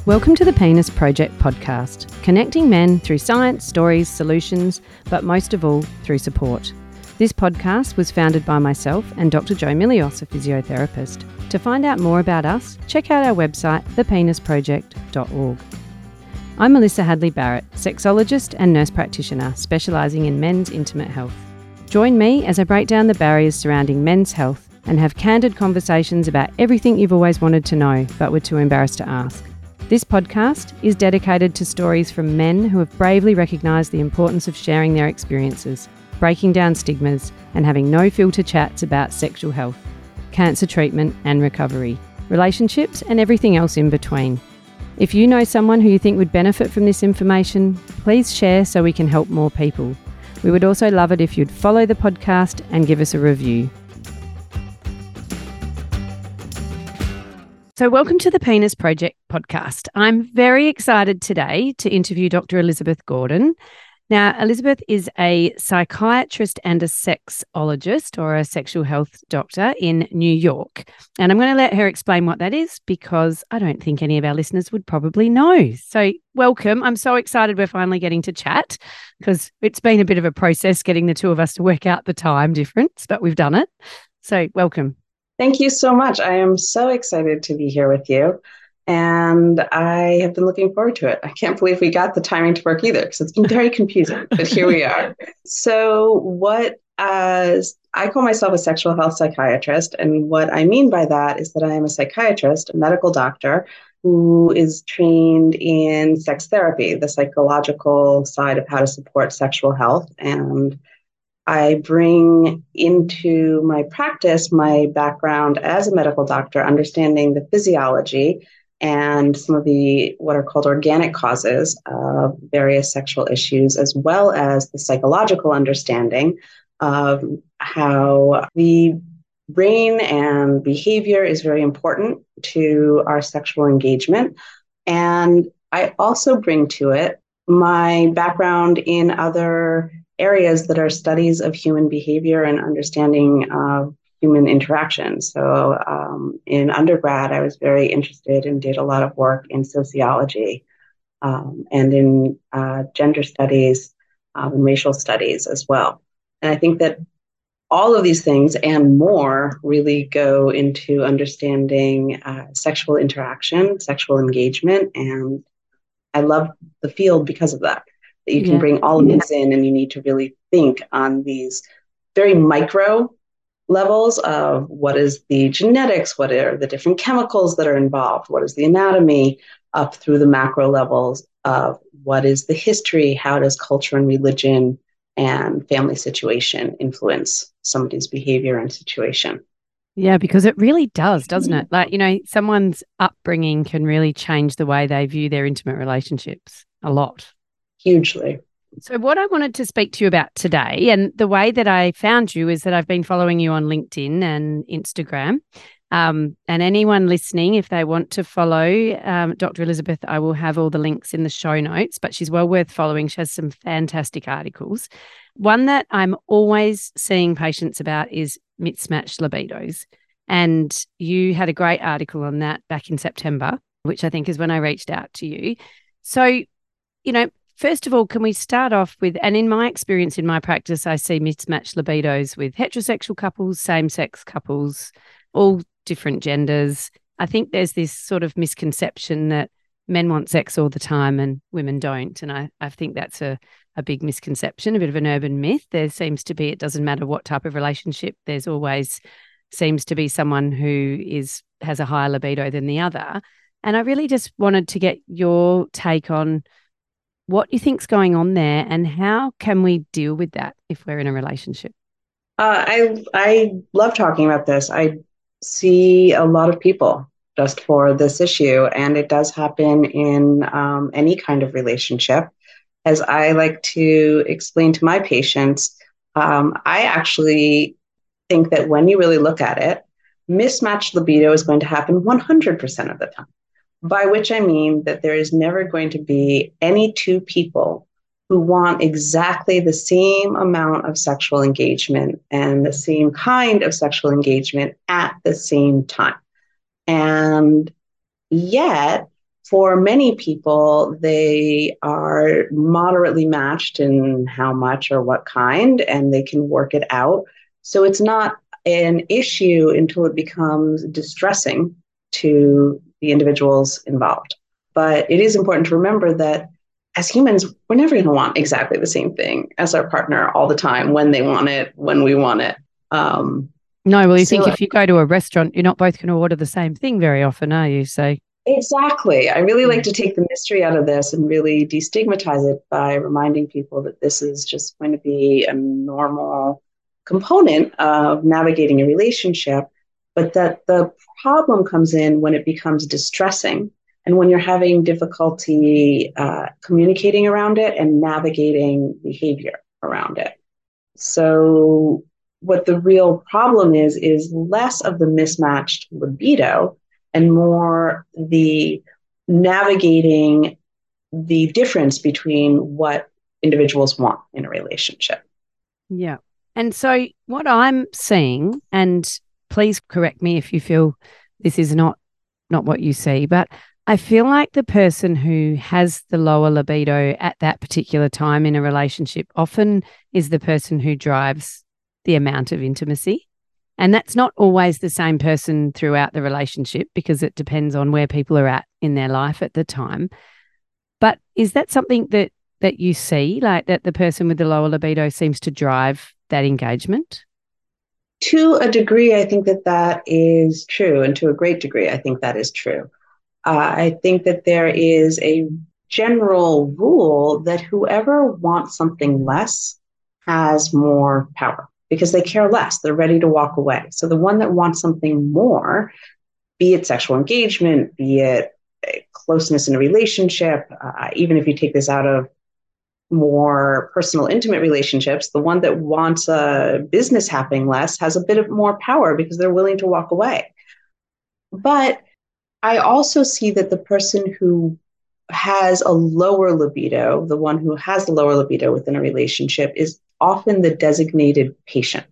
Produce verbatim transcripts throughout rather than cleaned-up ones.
Welcome to the Penis Project podcast, connecting men through science, stories, solutions, but most of all, through support. This podcast was founded by myself and Doctor Joe Milios, a physiotherapist. To find out more about us, check out our website, the penis project dot org. I'm Melissa Hadley Barrett, sexologist and nurse practitioner specialising in men's intimate health. Join me as I break down the barriers surrounding men's health and have candid conversations about everything you've always wanted to know but were too embarrassed to ask. This podcast is dedicated to stories from men who have bravely recognised the importance of sharing their experiences, breaking down stigmas and having no filter chats about sexual health, cancer treatment and recovery, relationships and everything else in between. If you know someone who you think would benefit from this information, please share so we can help more people. We would also love it if you'd follow the podcast and give us a review. So welcome to the Penis Project podcast. I'm very excited today to interview Doctor Elizabeth Gordon. Now, Elizabeth is a psychiatrist and a sexologist or a sexual health doctor in New York. And I'm going to let her explain what that is because I don't think any of our listeners would probably know. So welcome. I'm so excited we're finally getting to chat because it's been a bit of a process getting the two of us to work out the time difference, but we've done it. So welcome. Thank you so much. I am so excited to be here with you. And I have been looking forward to it. I can't believe we got the timing to work either because it's been very confusing, but here we are. So what uh, I call myself a sexual health psychiatrist. And what I mean by that is that I am a psychiatrist, a medical doctor who is trained in sex therapy, the psychological side of how to support sexual health. And I bring into my practice my background as a medical doctor, understanding the physiology and some of the what are called organic causes of various sexual issues, as well as the psychological understanding of how the brain and behavior is very important to our sexual engagement. And I also bring to it my background in other areas that are studies of human behavior and understanding of human interaction. So um, in undergrad, I was very interested and did a lot of work in sociology um, and in uh, gender studies um, and racial studies as well. And I think that all of these things and more really go into understanding uh, sexual interaction, sexual engagement, and I love the field because of that. That you can yeah. bring all of these in and you need to really think on these very micro levels of what is the genetics, what are the different chemicals that are involved, what is the anatomy, up through the macro levels of what is the history, how does culture and religion and family situation influence somebody's behavior and situation. Yeah, because it really does, doesn't it? Like, you know, someone's upbringing can really change the way they view their intimate relationships a lot. Hugely. So what I wanted to speak to you about today, and the way that I found you is that I've been following you on LinkedIn and Instagram. Um, and anyone listening, if they want to follow um, Doctor Elizabeth, I will have all the links in the show notes, but she's well worth following. She has some fantastic articles. One that I'm always seeing patients about is mismatched libidos. And you had a great article on that back in September, which I think is when I reached out to you. So, you know, first of all, can we start off with, and in my experience in my practice, I see mismatched libidos with heterosexual couples, same-sex couples, all different genders. I think there's this sort of misconception that men want sex all the time and women don't. And I, I think that's a, a big misconception, a bit of an urban myth. There seems to be, it doesn't matter what type of relationship, there's always seems to be someone who is has a higher libido than the other. And I really just wanted to get your take on what you think's going on there and how can we deal with that if we're in a relationship? Uh, I I love talking about this. I see a lot of people just for this issue, and it does happen in um, any kind of relationship. As I like to explain to my patients, um, I actually think that when you really look at it, mismatched libido is going to happen one hundred percent of the time. By which I mean that there is never going to be any two people who want exactly the same amount of sexual engagement and the same kind of sexual engagement at the same time. And yet, For many people, they are moderately matched in how much or what kind, and they can work it out. So it's not an issue until it becomes distressing to the individuals involved. But it is important to remember that as humans, we're never going to want exactly the same thing as our partner all the time, when they want it, when we want it. Um, no, well, you so think if you go to a restaurant, you're not both going to order the same thing very often, are you? So exactly. I really like to take the mystery out of this and really destigmatize it by reminding people that this is just going to be a normal component of navigating a relationship, but that the problem comes in when it becomes distressing and when you're having difficulty uh, communicating around it and navigating behavior around it. So, what the real problem is, is less of the mismatched libido and more the navigating the difference between what individuals want in a relationship. yeah. And so what I'm seeing, and please correct me if you feel this is not not what you see, but I feel like the person who has the lower libido at that particular time in a relationship often is the person who drives the amount of intimacy. And that's not always the same person throughout the relationship, because it depends on where people are at in their life at the time. But is that something that that you see, like that the person with the lower libido seems to drive that engagement? To a degree, I think that that is true. And to a great degree, I think that is true. Uh, I think that there is a general rule that whoever wants something less has more power because they care less. They're ready to walk away. So the one that wants something more, be it sexual engagement, be it closeness in a relationship, uh, even if you take this out of more personal, intimate relationships, the one that wants a business happening less has a bit of more power because they're willing to walk away. But I also see that the person who has a lower libido, the one who has the lower libido within a relationship, is often the designated patient.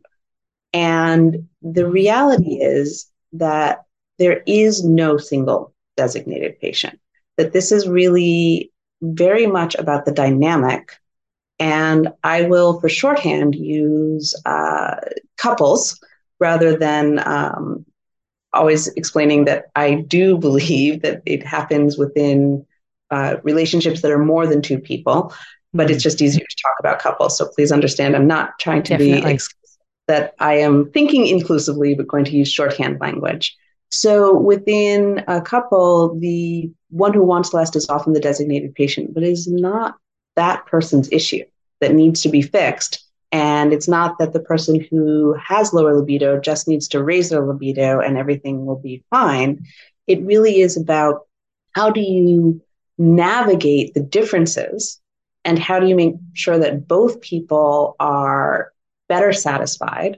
And the reality is that there is no single designated patient, that this is really very much about the dynamic. And I will, for shorthand, use uh, couples rather than um, always explaining that I do believe that it happens within uh, relationships that are more than two people, but mm. it's just easier to talk about couples. So please understand, I'm not trying to Definitely. be exclusive, that I am thinking inclusively, but going to use shorthand language. So within a couple, the one who wants less is often the designated patient, but it is not that person's issue that needs to be fixed. And it's not that the person who has lower libido just needs to raise their libido and everything will be fine. It really is about how do you navigate the differences and how do you make sure that both people are better satisfied.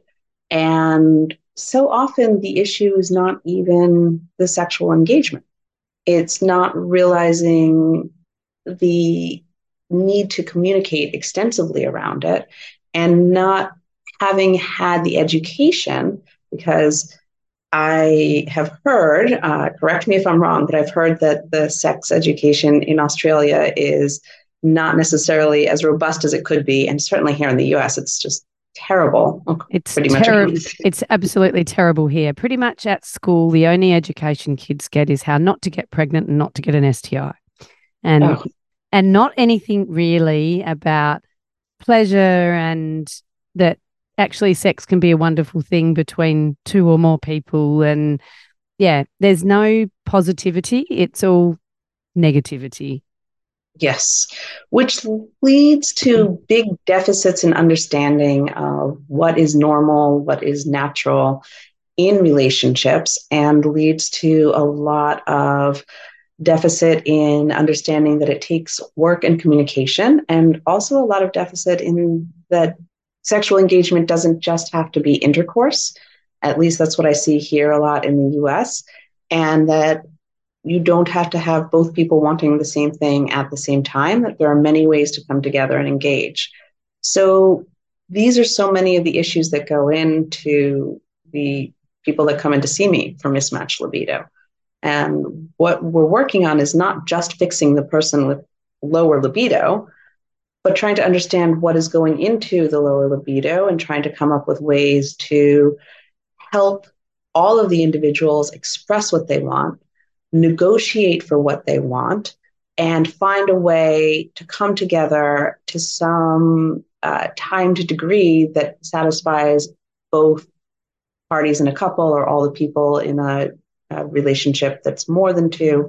And so often the issue is not even the sexual engagement. It's not realizing the need to communicate extensively around it and not having had the education, because I have heard, uh, correct me if I'm wrong, but I've heard that the sex education in Australia is not necessarily as robust as it could be. And certainly here in the U S, it's just terrible. It's terrible. It's absolutely terrible here. Pretty much at school, the only education kids get is how not to get pregnant and not to get an S T I. And oh. and not anything really about pleasure and that actually sex can be a wonderful thing between two or more people. And yeah, there's no positivity. It's all negativity. Yes, which leads to big deficits in understanding of what is normal, what is natural in relationships, and leads to a lot of deficit in understanding that it takes work and communication, and also a lot of deficit in that sexual engagement doesn't just have to be intercourse. At least that's what I see here a lot in the U S, and that you don't have to have both people wanting the same thing at the same time, that there are many ways to come together and engage. So these are so many of the issues that go into the people that come in to see me for mismatched libido. And what we're working on is not just fixing the person with lower libido, but trying to understand what is going into the lower libido and trying to come up with ways to help all of the individuals express what they want, negotiate for what they want, and find a way to come together to some uh, timed degree that satisfies both parties in a couple or all the people in a, a relationship that's more than two,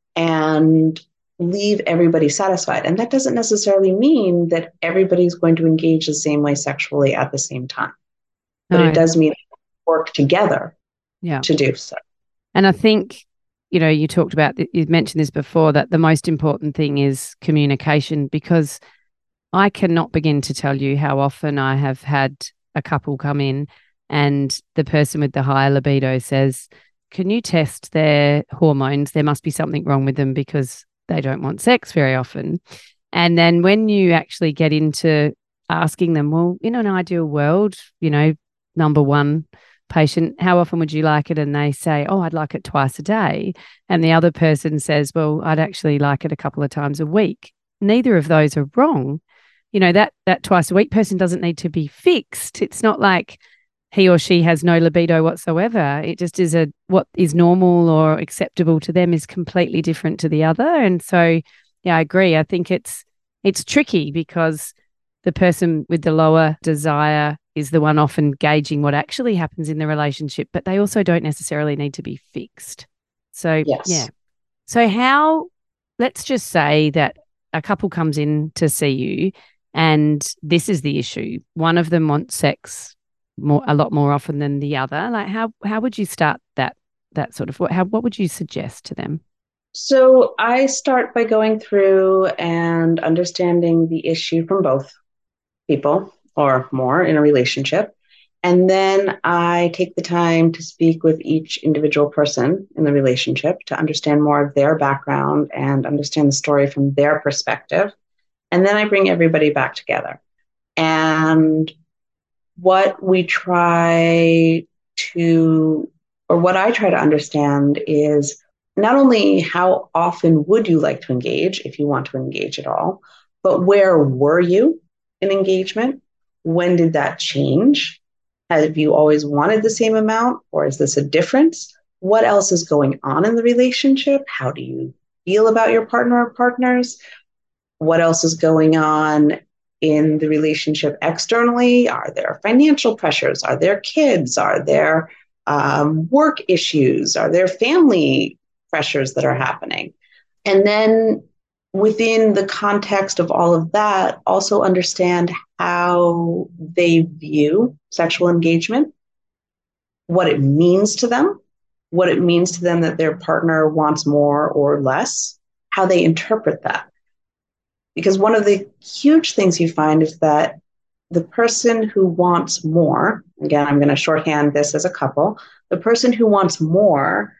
and leave everybody satisfied. And that doesn't necessarily mean that everybody's going to engage the same way sexually at the same time, but No. it does mean work together Yeah. to do so. And I think, you know, you talked about, you mentioned this before, that the most important thing is communication, because I cannot begin to tell you how often I have had a couple come in and the person with the higher libido says, can you test their hormones? There must be something wrong with them because they don't want sex very often. And then when you actually get into asking them, well, in an ideal world, you know, number one patient, how often would you like it? And they say, oh, I'd like it twice a day. And the other person says, well, I'd actually like it a couple of times a week. Neither of those are wrong. You know, that that twice a week person doesn't need to be fixed. It's not like he or she has no libido whatsoever. It just is a, what is normal or acceptable to them is completely different to the other. And so, yeah, I agree. I think it's it's tricky because the person with the lower desire is the one often gauging what actually happens in the relationship, but they also don't necessarily need to be fixed. So, Yes. yeah. So how, let's just say that a couple comes in to see you and this is the issue. One of them wants sex more, a lot more often than the other. Like how, how would you start that, that sort of, what, how, what would you suggest to them? So I start by going through and understanding the issue from both people or more in a relationship. And then I take the time to speak with each individual person in the relationship to understand more of their background and understand the story from their perspective. And then I bring everybody back together. And what we try to, or what I try to understand is not only how often would you like to engage, if you want to engage at all, but where were you in engagement? When did that change? Have you always wanted the same amount, or is this a difference? What else is going on in the relationship? How do you feel about your partner or partners? What else is going on in the relationship externally? Are there financial pressures? Are there kids? Are there um, work issues? Are there family pressures that are happening? And then within the context of all of that, also understand how they view sexual engagement, what it means to them, what it means to them that their partner wants more or less, how they interpret that. Because one of the huge things you find is that the person who wants more, again, I'm going to shorthand this as a couple, the person who wants more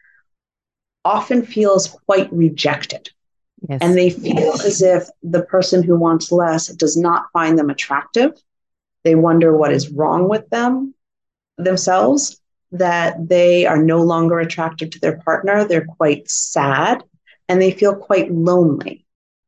often feels quite rejected. Yes. And they feel as if the person who wants less does not find them attractive. They wonder what is wrong with them, themselves, that they are no longer attracted to their partner. They're quite sad and they feel quite lonely.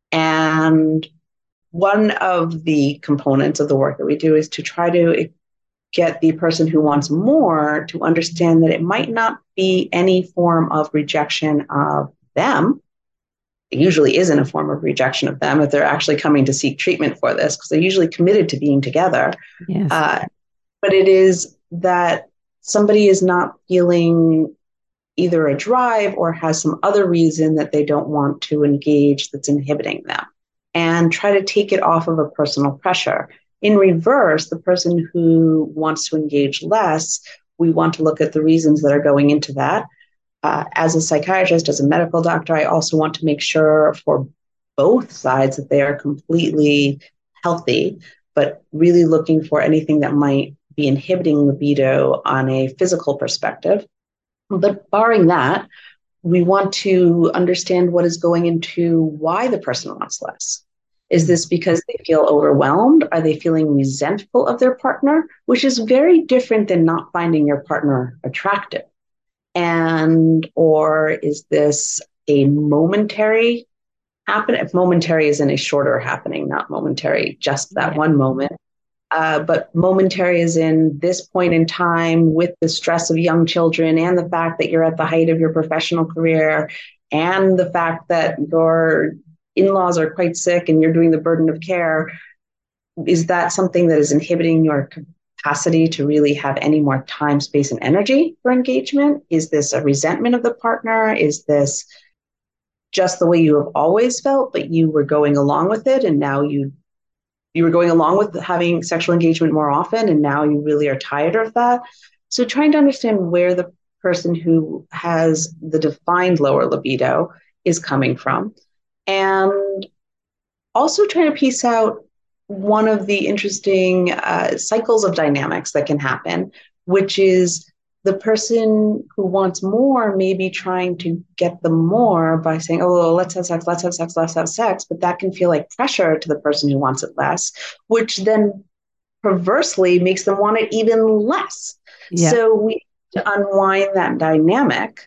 And one of the components of the work that we do is to try to get the person who wants more to understand that it might not be any form of rejection of them. It usually isn't a form of rejection of them if they're actually coming to seek treatment for this, because they're usually committed to being together. Yes. Uh, but it is that somebody is not feeling either a drive or has some other reason that they don't want to engage that's inhibiting them, and try to take it off of a personal pressure. In reverse, the person who wants to engage less, we want to look at the reasons that are going into that. Uh, as a psychiatrist, as a medical doctor, I also want to make sure for both sides that they are completely healthy, but really looking for anything that might be inhibiting libido on a physical perspective. But barring that, we want to understand what is going into why the person wants less. Is this because they feel overwhelmed? Are they feeling resentful of their partner? Which is very different than not finding your partner attractive. And or is this a momentary happen? If momentary is in a shorter happening, not momentary, just that Yeah. one moment. Uh, but momentary is in this point in time with the stress of young children and the fact that you're at the height of your professional career and the fact that your in-laws are quite sick and you're doing the burden of care. Is that something that is inhibiting your capacity to really have any more time, space, and energy for engagement? Is this a resentment of the partner? Is this just the way you have always felt, but you were going along with it and now you you were going along with having sexual engagement more often and now you really are tired of that? So trying to understand where the person who has the defined lower libido is coming from, and also trying to piece out one of the interesting uh, cycles of dynamics that can happen, which is the person who wants more may be trying to get the more by saying, oh, let's have sex, let's have sex, let's have sex. But that can feel like pressure to the person who wants it less, which then perversely makes them want it even less. Yeah. So we need to unwind that dynamic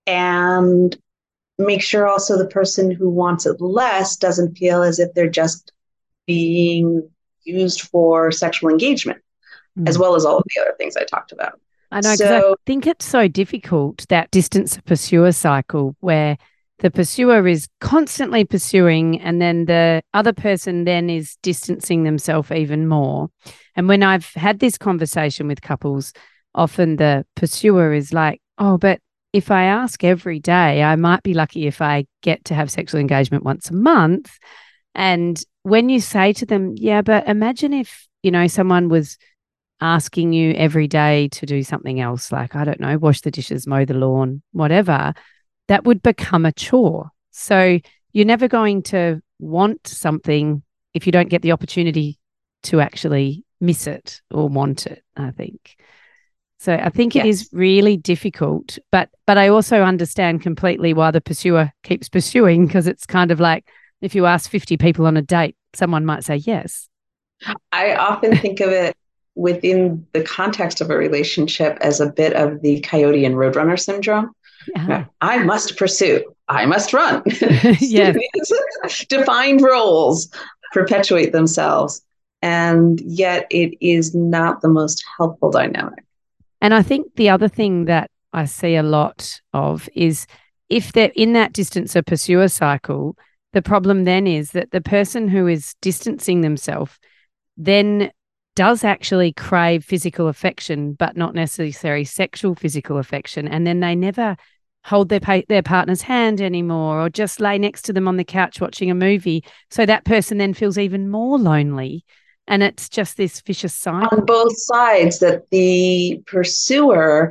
and make sure also the person who wants it less doesn't feel as if they're just being used for sexual engagement, mm. as well as all of the other things I talked about. I know, because so, I think it's so difficult, that distance pursuer cycle, where the pursuer is constantly pursuing and then the other person then is distancing themselves even more. And when I've had this conversation with couples, often the pursuer is like, oh, but if I ask every day, I might be lucky if I get to have sexual engagement once a month. And when you say to them, yeah, but imagine if, you know, someone was asking you every day to do something else, like, I don't know, wash the dishes, mow the lawn, whatever, that would become a chore. So you're never going to want something if you don't get the opportunity to actually miss it or want it, I think. So I think yes. It is really difficult, but but I also understand completely why the pursuer keeps pursuing, because it's kind of like if you ask fifty people on a date, someone might say yes. I often think of it within the context of a relationship as a bit of the coyote and roadrunner syndrome. Yeah. I must pursue. I must run. Yes. Defined roles perpetuate themselves, and yet it is not the most helpful dynamic. And I think the other thing that I see a lot of is if they're in that distance or pursuer cycle, the problem then is that the person who is distancing themselves then does actually crave physical affection, but not necessarily sexual physical affection. And then they never hold their pa- their partner's hand anymore, or just lay next to them on the couch watching a movie. So that person then feels even more lonely. And it's just this vicious cycle. On both sides, that the pursuer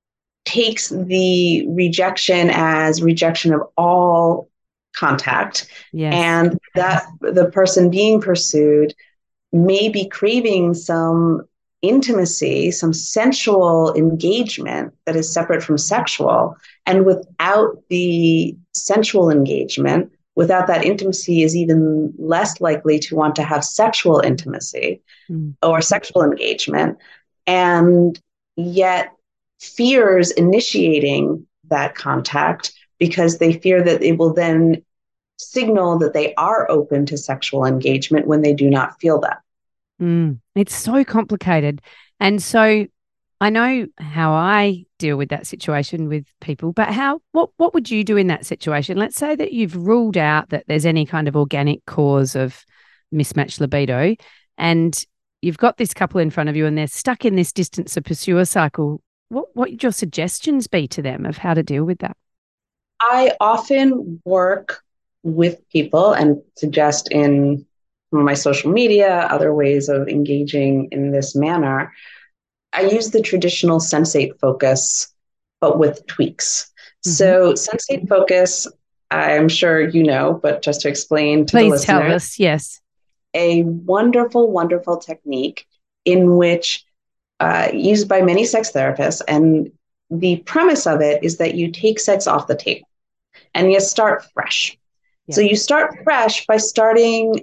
takes the rejection as rejection of all contact. Yes. And that the person being pursued may be craving some intimacy, some sensual engagement that is separate from sexual. And without the sensual engagement, without that intimacy, is even less likely to want to have sexual intimacy mm. or sexual engagement, and yet fears initiating that contact because they fear that it will then signal that they are open to sexual engagement when they do not feel that. Mm. It's so complicated. And so I know how I deal with that situation with people, but how, what, what would you do in that situation? Let's say that you've ruled out that there's any kind of organic cause of mismatched libido, and you've got this couple in front of you and they're stuck in this distance or pursuer cycle. What, what would your suggestions be to them of how to deal with that? I often work with people and suggest in my social media, other ways of engaging in this manner. I use the traditional sensate focus, but with tweaks. Mm-hmm. So sensate focus, I'm sure you know, but just to explain to Please the listener. Tell us, yes. A wonderful, wonderful technique in which uh, used by many sex therapists. And the premise of it is that you take sex off the table and you start fresh. Yep. So you start fresh by starting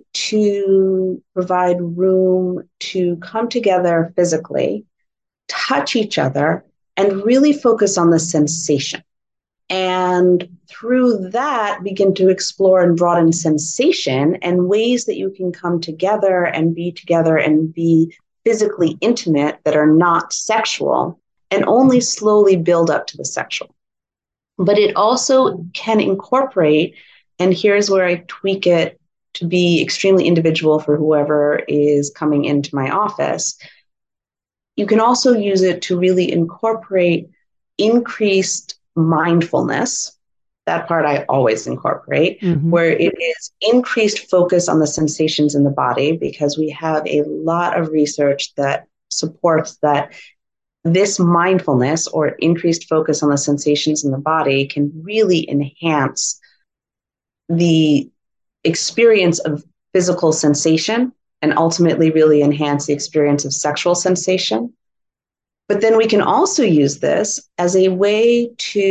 to provide room to come together physically, touch each other, and really focus on the sensation. And through that, begin to explore and broaden sensation and ways that you can come together and be together and be physically intimate that are not sexual, and only slowly build up to the sexual. But it also can incorporate, and here's where I tweak it to be extremely individual for whoever is coming into my office. You can also use it to really incorporate increased mindfulness. That part I always incorporate, mm-hmm. where it is increased focus on the sensations in the body, because we have a lot of research that supports that this mindfulness or increased focus on the sensations in the body can really enhance the experience of physical sensation and ultimately really enhance the experience of sexual sensation. But then we can also use this as a way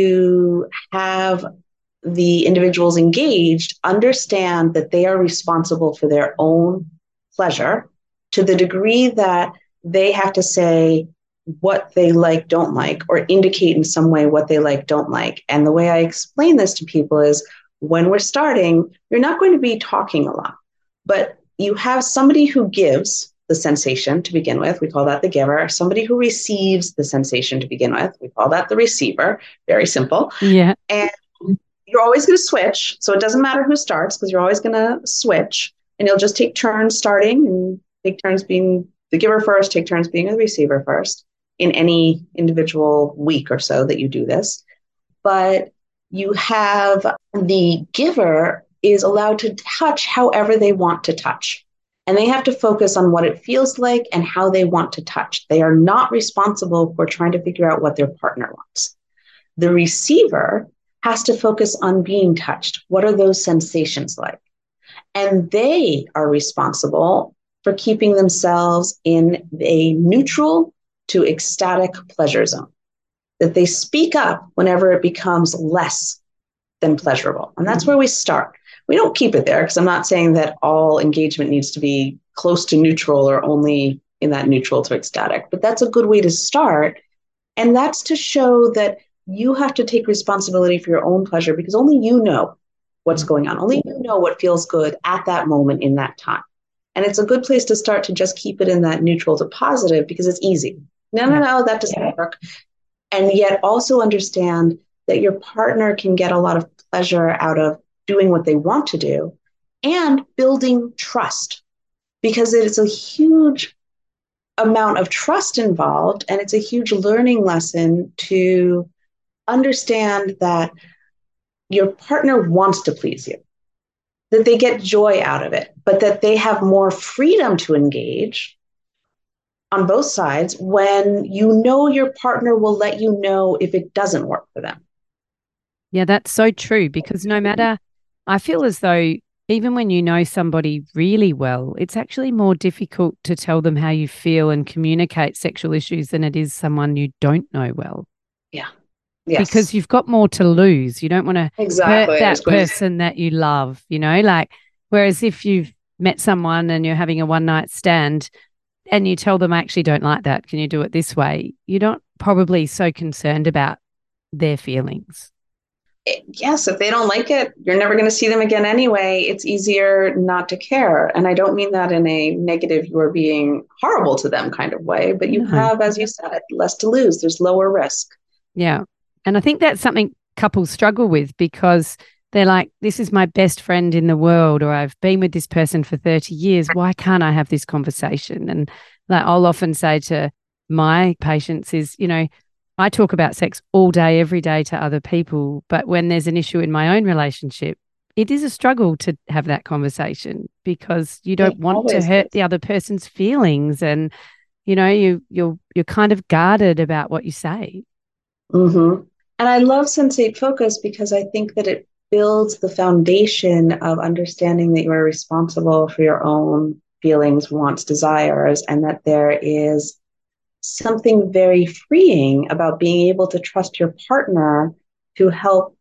to have the individuals engaged understand that they are responsible for their own pleasure, to the degree that they have to say what they like, don't like, or indicate in some way what they like, don't like. And the way I explain this to people is, when we're starting, you're not going to be talking a lot, but you have somebody who gives the sensation to begin with. We call that the giver. Somebody who receives the sensation to begin with. We call that the receiver. Very simple. Yeah. And you're always going to switch. So it doesn't matter who starts, because you're always going to switch, and you'll just take turns starting and take turns being the giver first, take turns being the receiver first in any individual week or so that you do this. But you have the giver is allowed to touch however they want to touch. And they have to focus on what it feels like and how they want to touch. They are not responsible for trying to figure out what their partner wants. The receiver has to focus on being touched. What are those sensations like? And they are responsible for keeping themselves in a neutral to ecstatic pleasure zone, that they speak up whenever it becomes less than pleasurable. And that's where we start. We don't keep it there, because I'm not saying that all engagement needs to be close to neutral or only in that neutral to ecstatic, but that's a good way to start. And that's to show that you have to take responsibility for your own pleasure, because only you know what's going on. Only you know what feels good at that moment in that time. And it's a good place to start, to just keep it in that neutral to positive, because it's easy. No, no, no, that doesn't work. And yet also understand that your partner can get a lot of pleasure out of doing what they want to do, and building trust, because it's a huge amount of trust involved. And it's a huge learning lesson to understand that your partner wants to please you, that they get joy out of it, but that they have more freedom to engage on both sides when you know your partner will let you know if it doesn't work for them. Yeah, that's so true, because no matter, I feel as though even when you know somebody really well, it's actually more difficult to tell them how you feel and communicate sexual issues than it is someone you don't know well. Yeah. Yes. Because you've got more to lose. You don't want to exactly. hurt that person that you love, you know, like, whereas if you've met someone and you're having a one night stand and you tell them, I actually don't like that, can you do it this way? You're not probably so concerned about their feelings. Yes, if they don't like it, you're never going to see them again anyway. It's easier not to care. And I don't mean that in a negative, you're being horrible to them kind of way, but you no. have, as you said, less to lose. There's lower risk. Yeah. And I think that's something couples struggle with, because they're like, this is my best friend in the world, or I've been with this person for thirty years. Why can't I have this conversation? And like, I'll often say to my patients is, you know, I talk about sex all day, every day to other people. But when there's an issue in my own relationship, it is a struggle to have that conversation, because you don't it want to hurt is. the other person's feelings. And, you know, you, you're, you're kind of guarded about what you say. Mm-hmm. And I love Sensate Focus, because I think that it builds the foundation of understanding that you are responsible for your own feelings, wants, desires, and that there is something very freeing about being able to trust your partner to help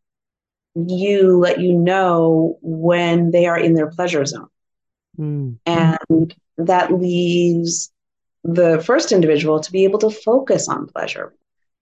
you, let you know when they are in their pleasure zone. Mm. And that leaves the first individual to be able to focus on pleasure.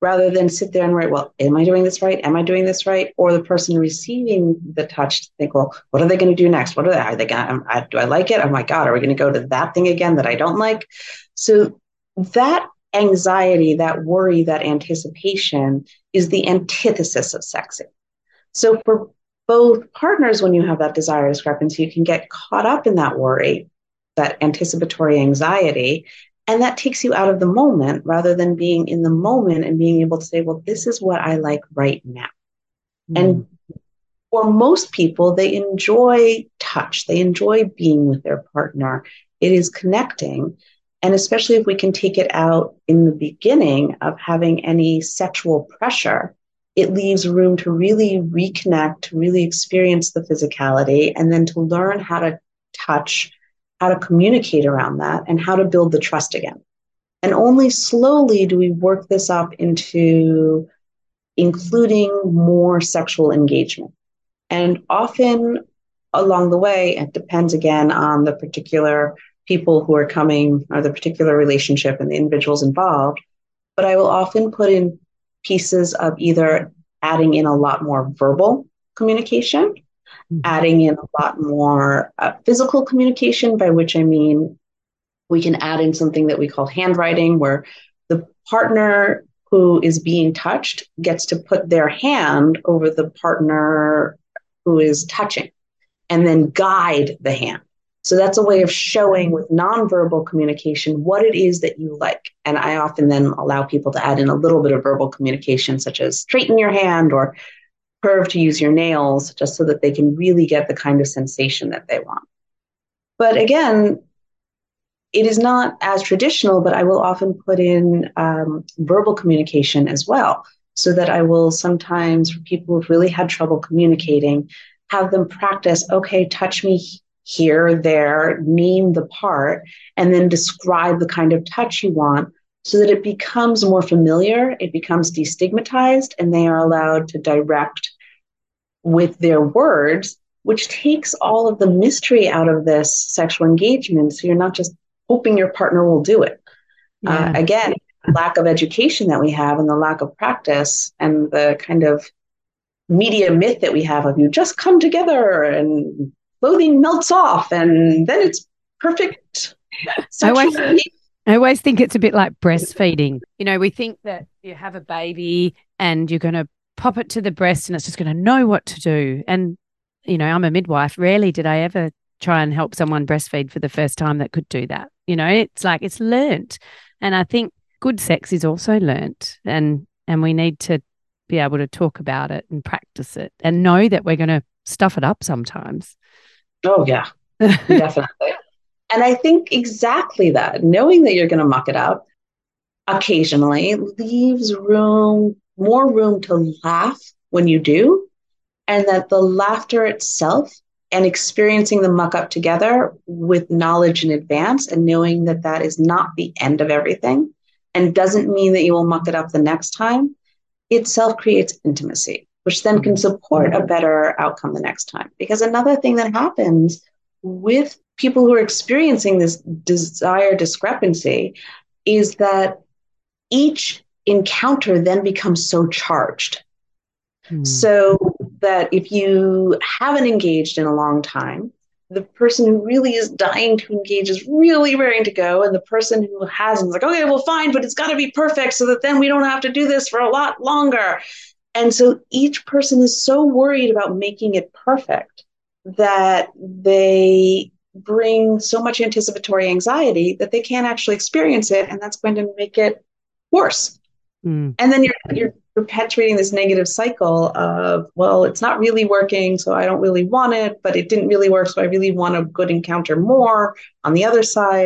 rather than sit there and write, well, am I doing this right? Am I doing this right? Or the person receiving the touch to think, well, what are they going to do next? What are they, are they going to, do I like it? Oh my God, are we going to go to that thing again that I don't like? So that anxiety, that worry, that anticipation is the antithesis of sexy. So for both partners, when you have that desire discrepancy, you can get caught up in that worry, that anticipatory anxiety, and that takes you out of the moment rather than being in the moment and being able to say, well, this is what I like right now. Mm. And for most people, they enjoy touch. They enjoy being with their partner. It is connecting. And especially if we can take it out in the beginning of having any sexual pressure, it leaves room to really reconnect, to really experience the physicality, and then to learn how to touch, how to communicate around that, and how to build the trust again. And only slowly do we work this up into including more sexual engagement. And often along the way, it depends again on the particular people who are coming or the particular relationship and the individuals involved. But I will often put in pieces of either adding in a lot more verbal communication, mm-hmm. adding in a lot more uh, physical communication, by which I mean we can add in something that we call handwriting, where the partner who is being touched gets to put their hand over the partner who is touching and then guide the hand. So that's a way of showing with nonverbal communication what it is that you like. And I often then allow people to add in a little bit of verbal communication, such as straighten your hand or curve to use your nails, just so that they can really get the kind of sensation that they want. But again, it is not as traditional, but I will often put in um, verbal communication as well, so that I will sometimes, for people who've really had trouble communicating, have them practice, okay, touch me here, there, name the part, and then describe the kind of touch you want, so that it becomes more familiar, it becomes destigmatized, and they are allowed to direct with their words, which takes all of the mystery out of this sexual engagement. So you're not just hoping your partner will do it. Yeah. Uh, again, lack of education that we have and the lack of practice and the kind of media myth that we have of you just come together and clothing melts off and then it's perfect. I always, I always think it's a bit like breastfeeding. You know, we think that you have a baby and you're going to pop it to the breast and it's just going to know what to do. And, you know, I'm a midwife. Rarely did I ever try and help someone breastfeed for the first time that could do that. You know, it's like it's learnt. And I think good sex is also learnt, and and we need to be able to talk about it and practice it and know that we're going to stuff it up sometimes. Oh, yeah, definitely. And I think exactly that, knowing that you're going to muck it up occasionally leaves room, more room to laugh when you do, and that the laughter itself and experiencing the muck up together with knowledge in advance and knowing that that is not the end of everything and doesn't mean that you will muck it up the next time, itself creates intimacy, which then can support a better outcome the next time. Because another thing that happens with people who are experiencing this desire discrepancy is that each encounter then becomes so charged. Mm. So that if you haven't engaged in a long time, the person who really is dying to engage is really raring to go. And the person who hasn't is like, okay, well, fine, but it's got to be perfect so that then we don't have to do this for a lot longer. And so each person is so worried about making it perfect that they bring so much anticipatory anxiety that they can't actually experience it. And that's going to make it worse. Mm. And then you're, you're perpetuating this negative cycle of, well, it's not really working, so I don't really want it, but it didn't really work, so I really want a good encounter more on the other side.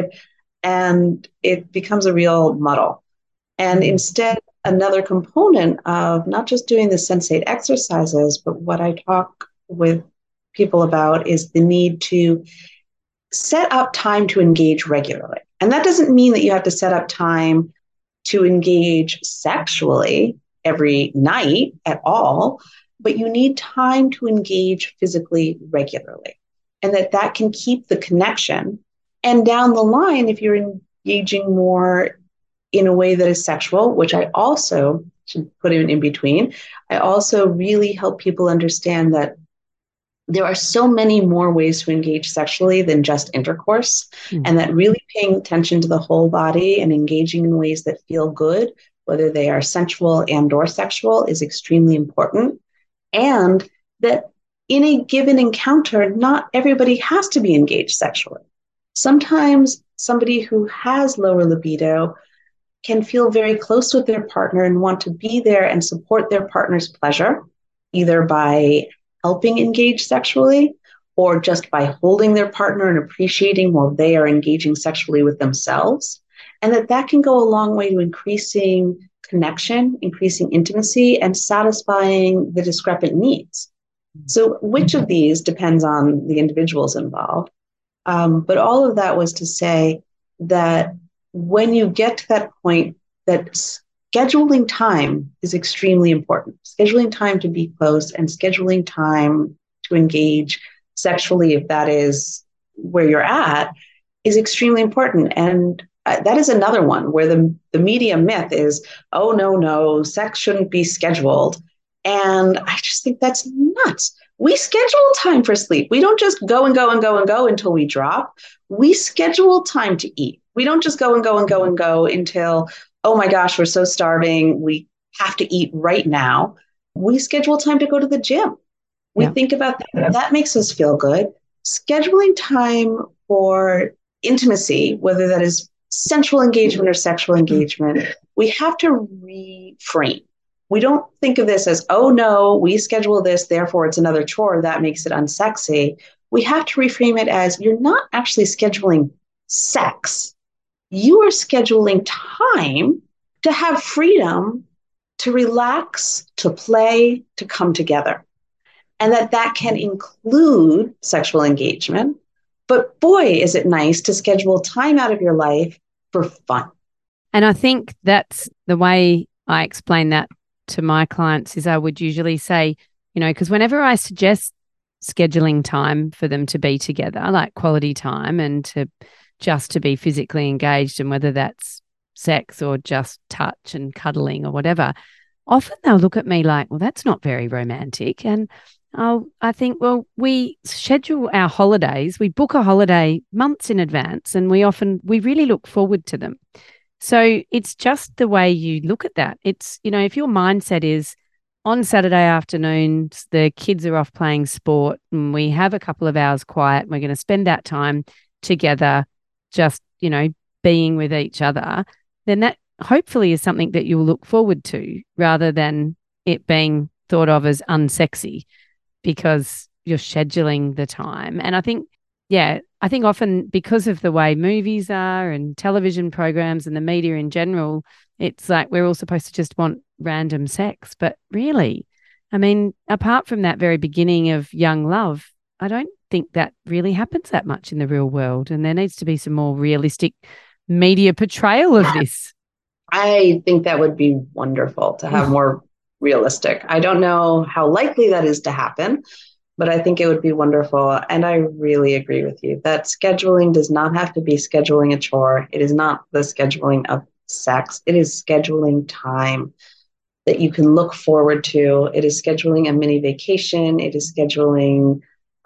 And it becomes a real muddle. And mm. instead, another component of not just doing the sensate exercises, but what I talk with people about is the need to set up time to engage regularly. And that doesn't mean that you have to set up time to engage sexually every night at all, but you need time to engage physically regularly, and that that can keep the connection. And down the line, if you're engaging more in a way that is sexual, which I also should put it in between. I also really help people understand that there are so many more ways to engage sexually than just intercourse, mm. and that really paying attention to the whole body and engaging in ways that feel good, whether they are sensual and or sexual, is extremely important. And that in a given encounter, not everybody has to be engaged sexually. Sometimes somebody who has lower libido can feel very close with their partner and want to be there and support their partner's pleasure, either by helping engage sexually or just by holding their partner and appreciating while they are engaging sexually with themselves. And that that can go a long way to increasing connection, increasing intimacy, and satisfying the discrepant needs. So which of these depends on the individuals involved. Um, but all of that was to say that when you get to that point, that scheduling time is extremely important. Scheduling time to be close and scheduling time to engage sexually, if that is where you're at, is extremely important. And uh, that is another one where the, the media myth is, oh, no, no, sex shouldn't be scheduled. And I just think that's nuts. We schedule time for sleep. We don't just go and go and go and go until we drop. We schedule time to eat. We don't just go and go and go and go until, oh my gosh, we're so starving, we have to eat right now. We schedule time to go to the gym. We yeah. think about that. That makes us feel good. Scheduling time for intimacy, whether that is sensual engagement or sexual engagement, we have to reframe. We don't think of this as, oh no, we schedule this, therefore it's another chore, that makes it unsexy. We have to reframe it as, you're not actually scheduling sex. You are scheduling time to have freedom, to relax, to play, to come together. And that that can include sexual engagement. But boy, is it nice to schedule time out of your life for fun. And I think that's the way I explain that to my clients is I would usually say, you know, because whenever I suggest scheduling time for them to be together, like quality time and to just to be physically engaged, and whether that's sex or just touch and cuddling or whatever, often they'll look at me like, well, that's not very romantic. And I'll, I think, well, we schedule our holidays, we book a holiday months in advance, and we often, we really look forward to them. So it's just the way you look at that. It's, you know, if your mindset is on Saturday afternoons, the kids are off playing sport and we have a couple of hours quiet, we're going to spend that time together, just, you know, being with each other, then that hopefully is something that you'll look forward to rather than it being thought of as unsexy because you're scheduling the time. And I think, yeah, I think often because of the way movies are and television programs and the media in general, it's like we're all supposed to just want random sex. But really, I mean, apart from that very beginning of young love, I don't think that really happens that much in the real world. And there needs to be some more realistic media portrayal of this. I think that would be wonderful to have more realistic. I don't know how likely that is to happen, but I think it would be wonderful. And I really agree with you that scheduling does not have to be scheduling a chore. It is not the scheduling of sex. It is scheduling time that you can look forward to. It is scheduling a mini vacation. It is scheduling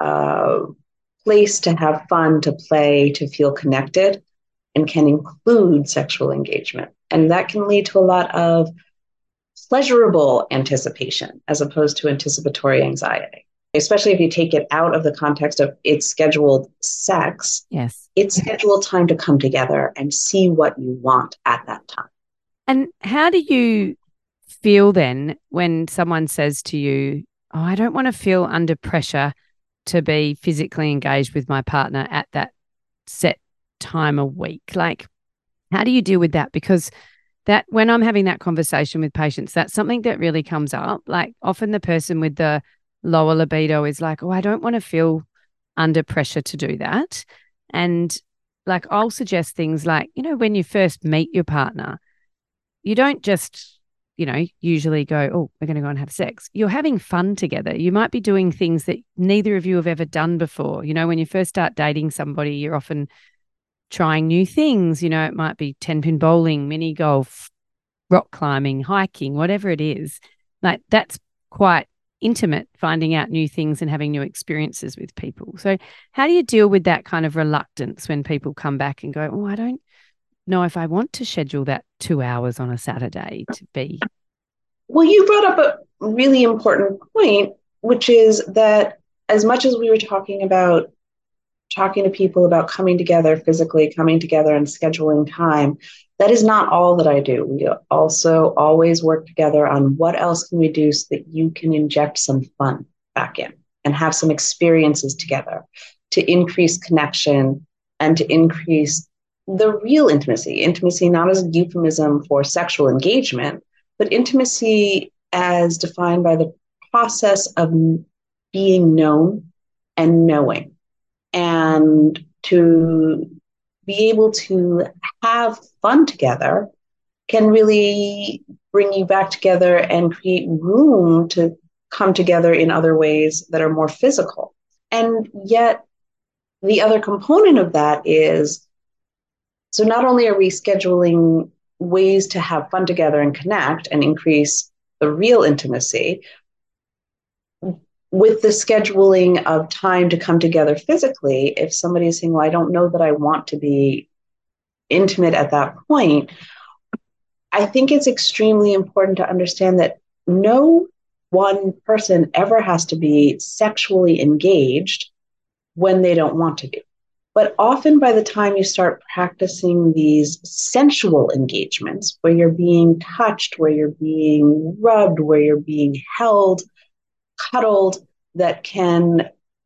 a place to have fun, to play, to feel connected, and can include sexual engagement. And that can lead to a lot of pleasurable anticipation as opposed to anticipatory anxiety, especially if you take it out of the context of it's scheduled sex. Yes. It's scheduled time to come together and see what you want at that time. And how do you feel then when someone says to you, oh, I don't want to feel under pressure to be physically engaged with my partner at that set time a week? Like, how do you deal with that? Because that when I'm having that conversation with patients, that's something that really comes up. Like often the person with the lower libido is like, oh, I don't want to feel under pressure to do that. And like I'll suggest things like, you know, when you first meet your partner, you don't just, you know, usually go, oh, we're going to go and have sex. You're having fun together. You might be doing things that neither of you have ever done before. You know, when you first start dating somebody, you're often trying new things. You know, it might be ten-pin bowling, mini golf, rock climbing, hiking, whatever it is, like that's quite intimate, finding out new things and having new experiences with people. So how do you deal with that kind of reluctance when people come back and go, oh, I don't know if I want to schedule that two hours on a Saturday to be? Well, you brought up a really important point, which is that as much as we were talking about talking to people about coming together physically, coming together and scheduling time, that is not all that I do. We also always work together on what else can we do so that you can inject some fun back in and have some experiences together to increase connection and to increase the real intimacy. Intimacy not as a euphemism for sexual engagement, but intimacy as defined by the process of being known and knowing, and to be able to have fun together can really bring you back together and create room to come together in other ways that are more physical. And yet the other component of that is, so not only are we scheduling ways to have fun together and connect and increase the real intimacy, with the scheduling of time to come together physically, if somebody is saying, well, I don't know that I want to be intimate at that point, I think it's extremely important to understand that no one person ever has to be sexually engaged when they don't want to be. But often by the time you start practicing these sensual engagements, where you're being touched, where you're being rubbed, where you're being held, cuddled, that can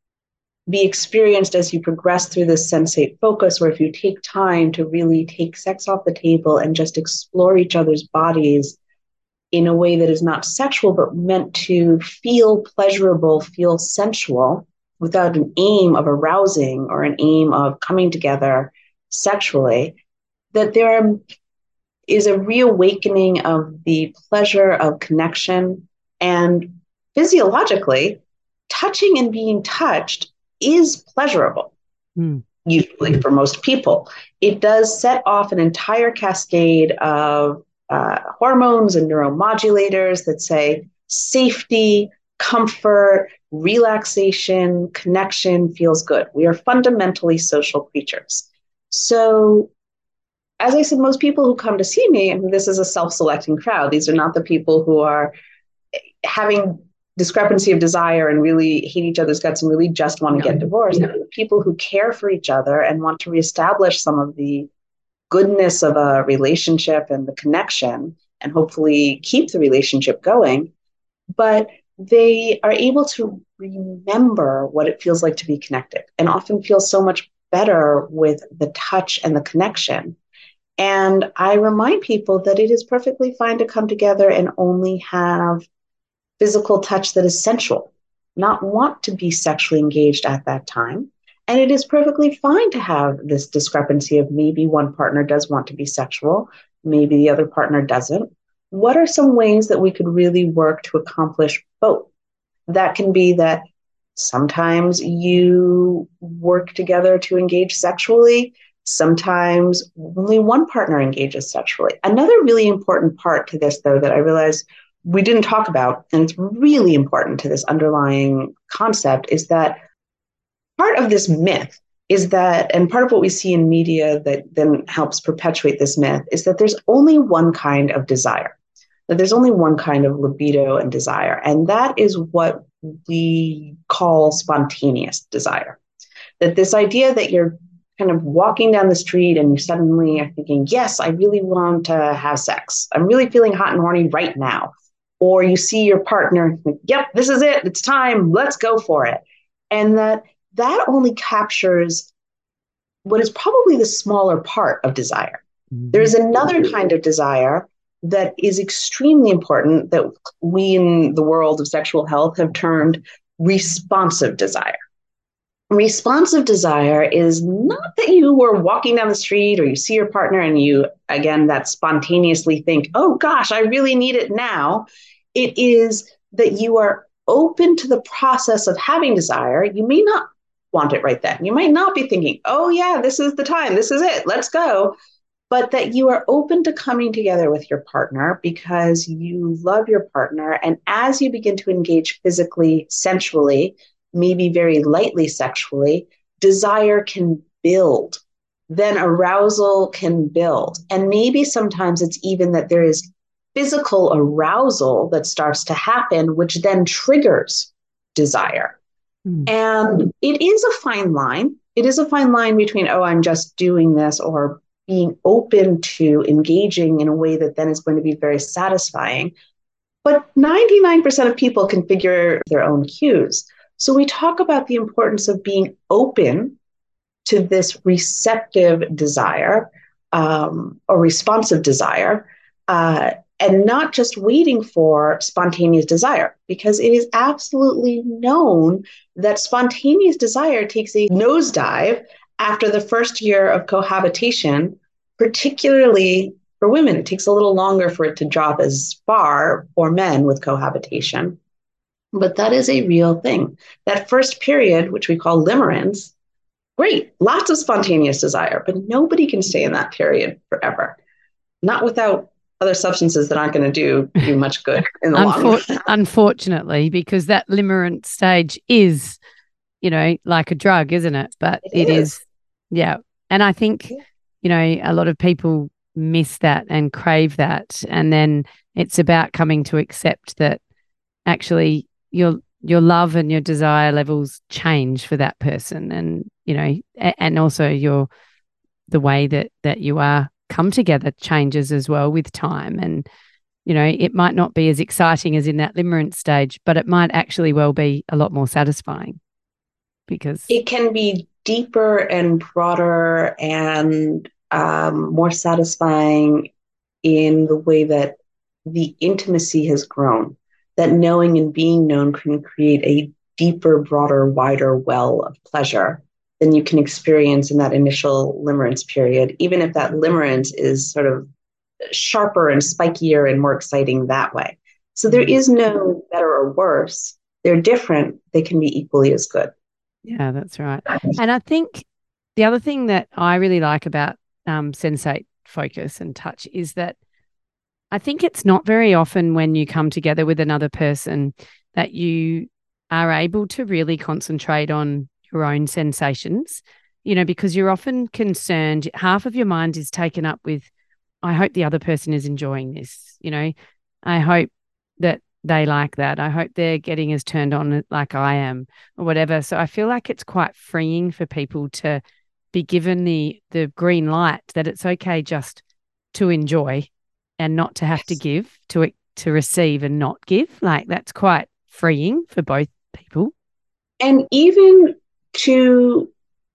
be experienced as you progress through this sensate focus, or if you take time to really take sex off the table and just explore each other's bodies in a way that is not sexual, but meant to feel pleasurable, feel sensual, without an aim of arousing or an aim of coming together sexually, that there is a reawakening of the pleasure of connection. And physiologically, touching and being touched is pleasurable, mm. usually for most people. It does set off an entire cascade of uh, hormones and neuromodulators that say safety, comfort, relaxation, connection feels good. We are fundamentally social creatures. So, as I said, most people who come to see me, and this is a self-selecting crowd, these are not the people who are having discrepancy of desire and really hate each other's guts and really just want to get divorced. No. People who care for each other and want to reestablish some of the goodness of a relationship and the connection and hopefully keep the relationship going. But they are able to remember what it feels like to be connected and often feel so much better with the touch and the connection. And I remind people that it is perfectly fine to come together and only have physical touch that is sensual, not want to be sexually engaged at that time. And it is perfectly fine to have this discrepancy of maybe one partner does want to be sexual, maybe the other partner doesn't. What are some ways that we could really work to accomplish both? That can be that sometimes you work together to engage sexually. Sometimes only one partner engages sexually. Another really important part to this, though, that I realize we didn't talk about, and it's really important to this underlying concept, is that part of this myth is that, and part of what we see in media that then helps perpetuate this myth, is that there's only one kind of desire, that there's only one kind of libido and desire, and that is what we call spontaneous desire. That this idea that you're kind of walking down the street and you suddenly are thinking, yes, I really want to have sex. I'm really feeling hot and horny right now. Or you see your partner, yep, this is it. It's time. Let's go for it. And that that only captures what is probably the smaller part of desire. Mm-hmm. There's another kind of desire that is extremely important that we in the world of sexual health have termed responsive desire. Responsive desire is not that you were walking down the street or you see your partner and you, again, that spontaneously think, oh gosh, I really need it now. It is that you are open to the process of having desire. You may not want it right then. You might not be thinking, oh yeah, this is the time. This is it. Let's go. but that you are open to coming together with your partner because you love your partner. And as you begin to engage physically, sensually, maybe very lightly sexually, desire can build. Then arousal can build. And maybe sometimes it's even that there is physical arousal that starts to happen, which then triggers desire. Mm. And it is a fine line. It is a fine line between, oh, I'm just doing this, or being open to engaging in a way that then is going to be very satisfying. But ninety-nine percent of people can figure their own cues. So we talk about the importance of being open to this receptive desire, um, or responsive desire, uh, and not just waiting for spontaneous desire, because it is absolutely known that spontaneous desire takes a nosedive after the first year of cohabitation, particularly for women. It takes a little longer for it to drop as far for men with cohabitation. But that is a real thing. That first period, which we call limerence, great, lots of spontaneous desire, but nobody can stay in that period forever. Not without other substances that aren't going to do you much good in the Unfor- long run. Unfortunately, because that limerence stage is, you know, like a drug, isn't it? But it, it is. is, yeah. And I think, you know, a lot of people miss that and crave that. And then it's about coming to accept that actually your your love and your desire levels change for that person. And, you know, and also your the way that that you are come together changes as well with time. And, you know, it might not be as exciting as in that limerence stage, but it might actually well be a lot more satisfying, because it can be deeper and broader and um, more satisfying in the way that the intimacy has grown, that knowing and being known can create a deeper, broader, wider well of pleasure than you can experience in that initial limerence period, even if that limerence is sort of sharper and spikier and more exciting that way. So there is no better or worse. They're different. They can be equally as good. Yeah, that's right. And I think the other thing that I really like about um, Sensate Focus and Touch is that I think it's not very often when you come together with another person that you are able to really concentrate on your own sensations, you know, because you're often concerned. Half of your mind is taken up with, I hope the other person is enjoying this, you know, I hope that they like that. I hope they're getting as turned on like I am or whatever. So I feel like it's quite freeing for people to be given the the green light that it's okay just to enjoy and not to have to give, to to receive and not give. Like that's quite freeing for both people. And even to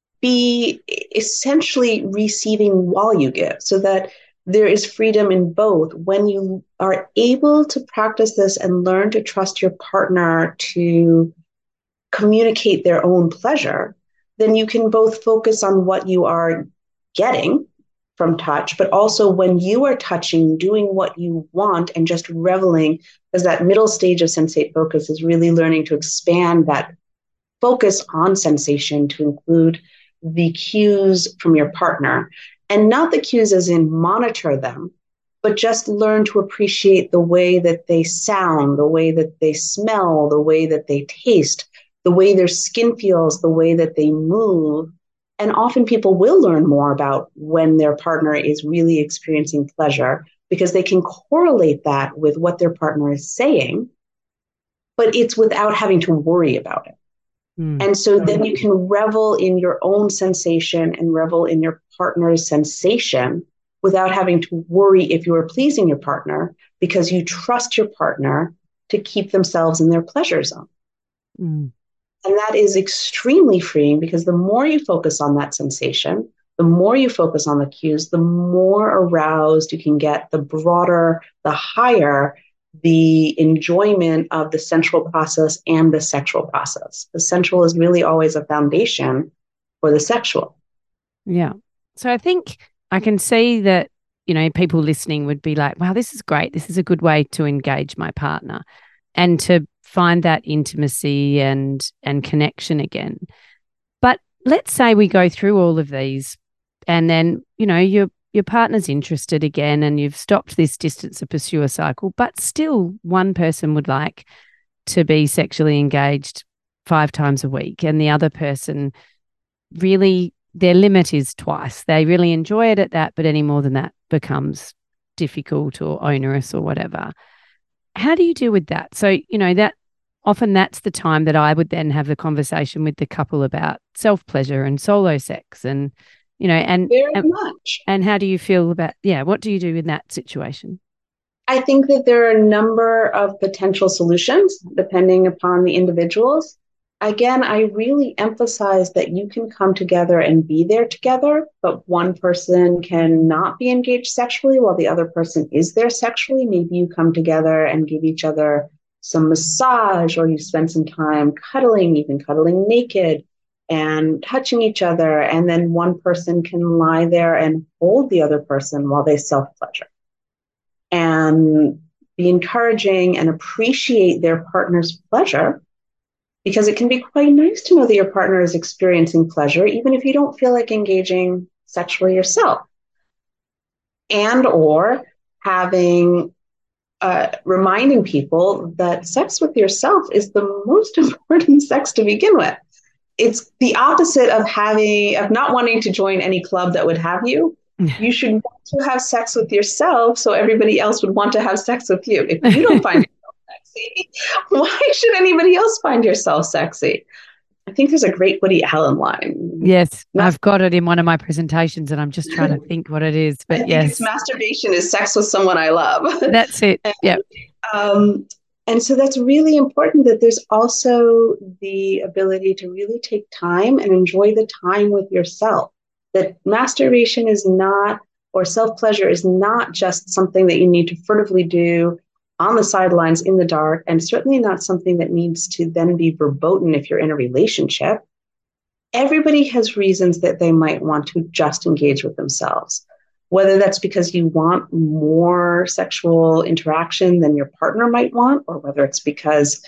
be essentially receiving while you give, so that there is freedom in both. When you are able to practice this and learn to trust your partner to communicate their own pleasure, then you can both focus on what you are getting from touch, but also when you are touching, doing what you want and just reveling, because that middle stage of sensate focus is really learning to expand that focus on sensation to include the cues from your partner, and not the cues as in monitor them, but just learn to appreciate the way that they sound, the way that they smell, the way that they taste, the way their skin feels, the way that they move. And often people will learn more about when their partner is really experiencing pleasure because they can correlate that with what their partner is saying, but it's without having to worry about it. Mm. And so then you can revel in your own sensation and revel in your partner's sensation without having to worry if you are pleasing your partner, because you trust your partner to keep themselves in their pleasure zone. Mm. And that is extremely freeing, because the more you focus on that sensation, the more you focus on the cues, the more aroused you can get, the broader, the higher the enjoyment of the sensual process and the sexual process. The sensual is really always a foundation for the sexual. Yeah. So I think I can see that, you know, people listening would be like, wow, this is great. This is a good way to engage my partner and to find that intimacy and and connection again. But let's say we go through all of these and then, you know, you're your partner's interested again and you've stopped this distance of pursuer cycle, but still one person would like to be sexually engaged five times a week and the other person really, their limit is twice. They really enjoy it at that, but any more than that becomes difficult or onerous or whatever. How do you deal with that? So, you know, that often that's the time that I would then have the conversation with the couple about self-pleasure and solo sex and, you know, and, Very and, much. and how do you feel about, yeah, what do you do in that situation? I think that there are a number of potential solutions depending upon the individuals. Again, I really emphasize that you can come together and be there together, but one person cannot be engaged sexually while the other person is there sexually. Maybe you come together and give each other some massage, or you spend some time cuddling, even cuddling naked and touching each other. And then one person can lie there and hold the other person while they self-pleasure and be encouraging and appreciate their partner's pleasure, because it can be quite nice to know that your partner is experiencing pleasure, even if you don't feel like engaging sexually yourself. And or having uh, reminding people that sex with yourself is the most important sex to begin with. It's the opposite of having of not wanting to join any club that would have you. You should want to have sex with yourself so everybody else would want to have sex with you. If you don't find yourself sexy, why should anybody else find yourself sexy? I think there's a great Woody Allen line. Yes, Mas- I've got it in one of my presentations and I'm just trying to think what it is. But I think yes, it's masturbation is sex with someone I love. That's it. Yeah. Um, and so that's really important, that there's also the ability to really take time and enjoy the time with yourself. That masturbation is not, or self-pleasure is not just something that you need to furtively do on the sidelines in the dark, and certainly not something that needs to then be verboten if you're in a relationship. Everybody has reasons that they might want to just engage with themselves, whether that's because you want more sexual interaction than your partner might want, or whether it's because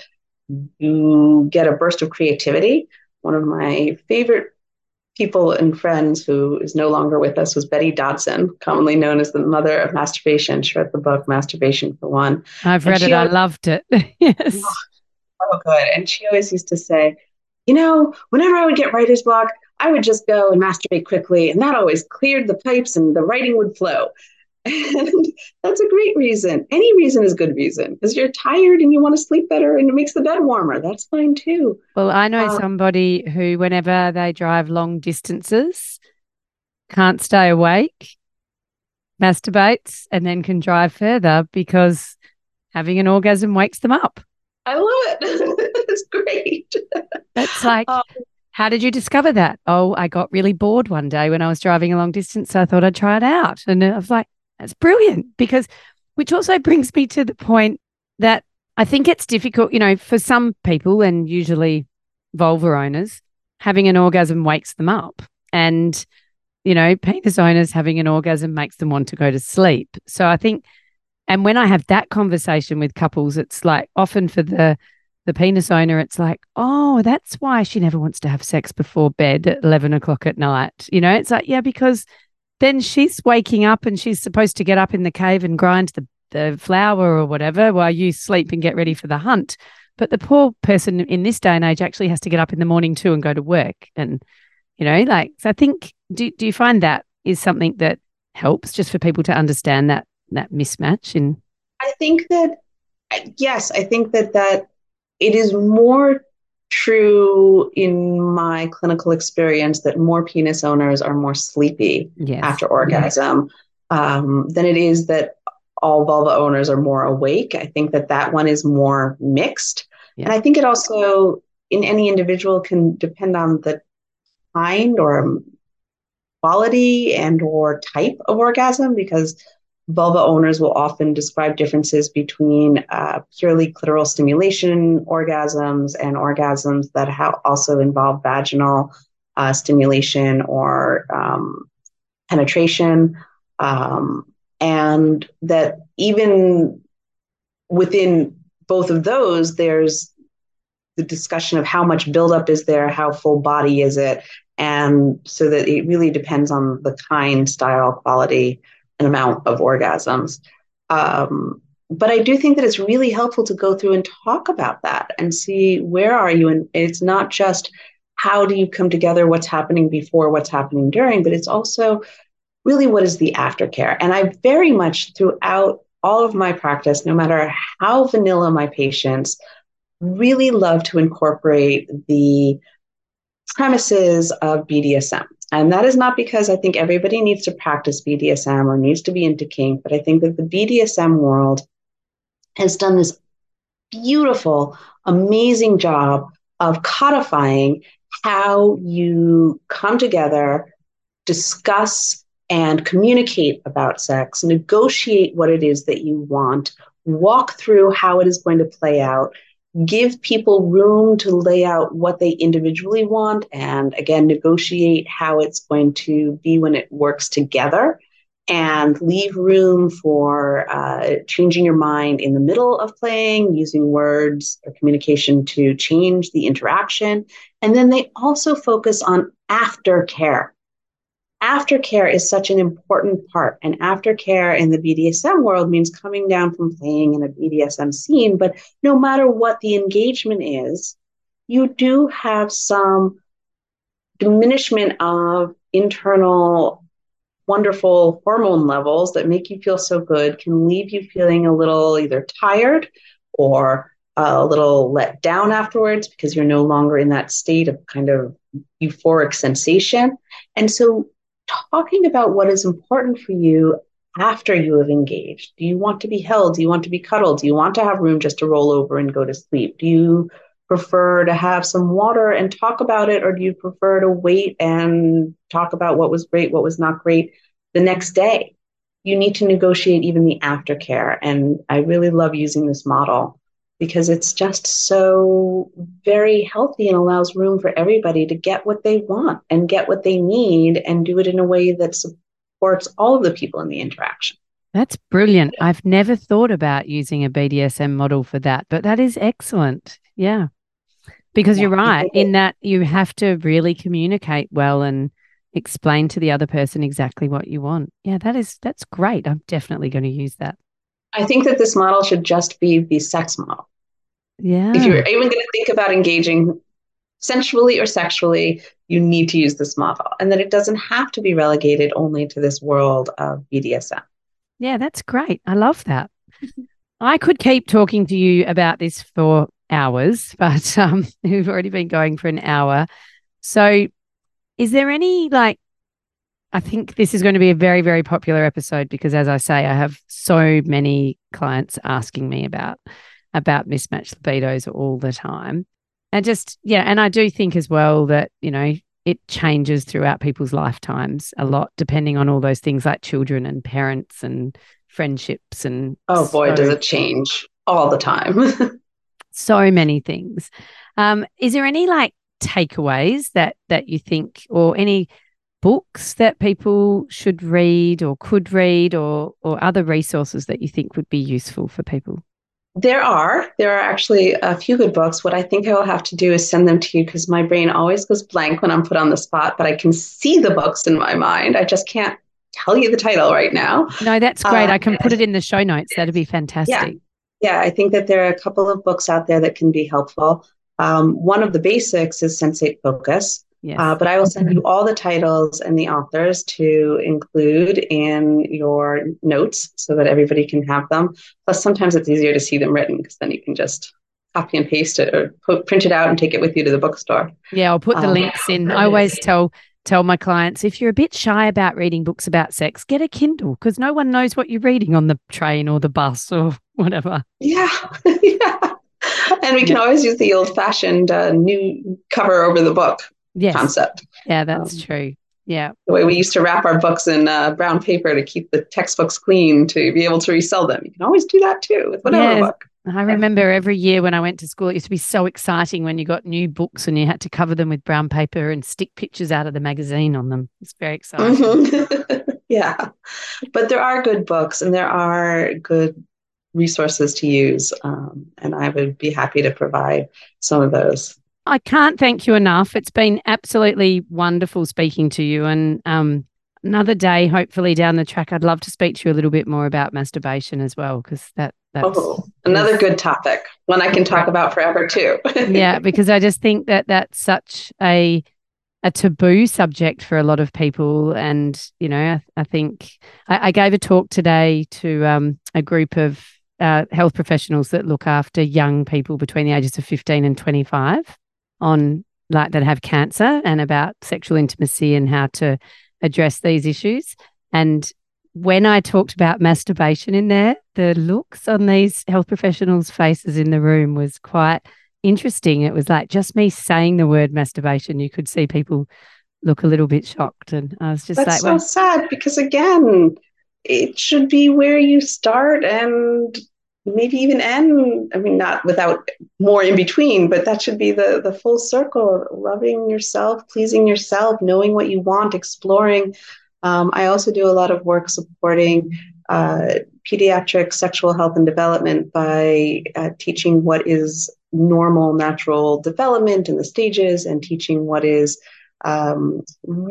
you get a burst of creativity. One of my favorite people and friends who is no longer with us was Betty Dodson, commonly known as the mother of masturbation. She wrote the book Masturbation for One. I've read it. Always, I loved it. Yes. Oh, so good. And she always used to say, you know, whenever I would get writer's block, I would just go and masturbate quickly. And that always cleared the pipes and the writing would flow. And that's a great reason. Any reason is good reason, because you're tired and you want to sleep better and it makes the bed warmer. That's fine too. Well, I know um, somebody who, whenever they drive long distances, can't stay awake, masturbates, and then can drive further because having an orgasm wakes them up. I love it. It's great. That's like, um, how did you discover that? Oh, I got really bored one day when I was driving a long distance, so I thought I'd try it out. And I was like, that's brilliant, because, which also brings me to the point that I think it's difficult, you know, for some people, and usually vulva owners, having an orgasm wakes them up. And, you know, penis owners having an orgasm makes them want to go to sleep. So I think, and when I have that conversation with couples, it's like often for the the penis owner, it's like, oh, that's why she never wants to have sex before bed at eleven o'clock at night. You know, it's like, yeah, because then she's waking up and she's supposed to get up in the cave and grind the, the flour or whatever while you sleep and get ready for the hunt. But the poor person in this day and age actually has to get up in the morning too and go to work. And, you know, like, so I think, do, do you find that is something that helps just for people to understand that that mismatch? In I think that, yes, I think that that it is more true in my clinical experience that more penis owners are more sleepy yes. after orgasm um, than it is that all vulva owners are more awake. I think that that one is more mixed. Yeah. And I think it also, in any individual, can depend on the kind or quality and or type of orgasm, because vulva owners will often describe differences between uh, purely clitoral stimulation orgasms and orgasms that ha- also involve vaginal uh, stimulation or um, penetration. Um, and that even within both of those, there's the discussion of how much buildup is there, how full body is it, And so that it really depends on the kind, style, quality, and amount of orgasms. Um, but I do think that it's really helpful to go through and talk about that and see where are you. And it's not just how do you come together, what's happening before, what's happening during, but it's also really what is the aftercare. And I very much throughout all of my practice, no matter how vanilla my patients, really love to incorporate the premises of B D S M. And that is not because I think everybody needs to practice B D S M or needs to be into kink, but I think that the B D S M world has done this beautiful, amazing job of codifying how you come together, discuss and communicate about sex, negotiate what it is that you want, walk through how it is going to play out, give people room to lay out what they individually want, and again, negotiate how it's going to be when it works together, and leave room for uh, changing your mind in the middle of playing, using words or communication to change the interaction. And then they also focus on aftercare. Aftercare is such an important part. And aftercare in the B D S M world means coming down from playing in a B D S M scene. But no matter what the engagement is, you do have some diminishment of internal wonderful hormone levels that make you feel so good, can leave you feeling a little either tired or a little let down afterwards because you're no longer in that state of kind of euphoric sensation. And so talking about what is important for you after you have engaged. Do you want to be held? Do you want to be cuddled? Do you want to have room just to roll over and go to sleep? Do you prefer to have some water and talk about it, or do you prefer to wait and talk about what was great, what was not great the next day? You need to negotiate even the aftercare. And I really love using this model because it's just so very healthy and allows room for everybody to get what they want and get what they need and do it in a way that supports all of the people in the interaction. That's brilliant. I've never thought about using a B D S M model for that, but that is excellent. Yeah. Because yeah, you're right in that you have to really communicate well and explain to the other person exactly what you want. Yeah, that is, that's great. I'm definitely going to use that. I think that this model should just be the sex model. Yeah. If you're even going to think about engaging sensually or sexually, you need to use this model, and that it doesn't have to be relegated only to this world of B D S M. Yeah, that's great. I love that. I could keep talking to you about this for hours, but um, we've already been going for an hour. So is there any, like, I think this is going to be a very, very popular episode because, as I say, I have so many clients asking me about, about mismatched libidos all the time. And just, yeah, and I do think as well that, you know, it changes throughout people's lifetimes a lot, depending on all those things like children and parents and friendships. And oh boy, so, does it change all the time. So many things. Um, is there any like takeaways that that you think, or any books that people should read or could read, or or other resources that you think would be useful for people? There are. There are actually a few good books. What I think I will have to do is send them to you because my brain always goes blank when I'm put on the spot, but I can see the books in my mind. I just can't tell you the title right now. No, that's great. Uh, I can put it in the show notes. That'd be fantastic. Yeah. Yeah, I think that there are a couple of books out there that can be helpful. Um, one of the basics is Sensate Focus, yes. uh, but I will send you all the titles and the authors to include in your notes so that everybody can have them. Plus, sometimes it's easier to see them written because then you can just copy and paste it or put, print it out and take it with you to the bookstore. Yeah, I'll put the um, links in. I always tell tell my clients, if you're a bit shy about reading books about sex, get a Kindle because no one knows what you're reading on the train or the bus or whatever. Yeah, yeah. And we can yeah. always use the old-fashioned uh, new cover over the book yes. concept. Yeah, that's um, true. Yeah. The way we used to wrap our books in uh, brown paper to keep the textbooks clean to be able to resell them. You can always do that too with whatever yes. book. I remember every year when I went to school, it used to be so exciting when you got new books and you had to cover them with brown paper and stick pictures out of the magazine on them. It's very exciting. Mm-hmm. Yeah. But there are good books and there are good resources to use. Um, and I would be happy to provide some of those. I can't thank you enough. It's been absolutely wonderful speaking to you. And um, another day, hopefully down the track, I'd love to speak to you a little bit more about masturbation as well, because that that's oh, another is, good topic, one I can talk about forever too. Yeah, because I just think that that's such a a taboo subject for a lot of people. And, you know, I, I think I, I gave a talk today to um, a group of uh, health professionals that look after young people between the ages of fifteen and twenty-five on like that have cancer, and about sexual intimacy and how to address these issues. And when I talked about masturbation in there, the looks on these health professionals' faces in the room was quite interesting. It was like just me saying the word masturbation, you could see people look a little bit shocked. And I was just That's like, so well, sad, because again, it should be where you start and maybe even end. I mean, not without more in between, but that should be the the full circle. Loving yourself, pleasing yourself, knowing what you want, exploring. Um, I also do a lot of work supporting uh, pediatric sexual health and development by uh, teaching what is normal, natural development in the stages, and teaching what is um,